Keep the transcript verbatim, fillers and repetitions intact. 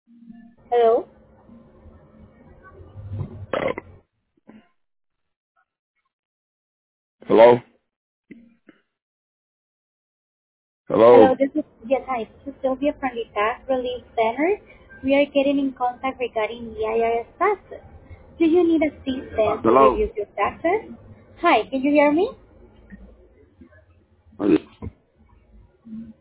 Hello. Hello? Hello? Hello, this is yes, hi. This is Sylvia from the Tax Relief Center. We are getting in contact regarding the I R S taxes. Do you need assistance to Hello? review your taxes? Hi, can you hear me? Oh, yeah.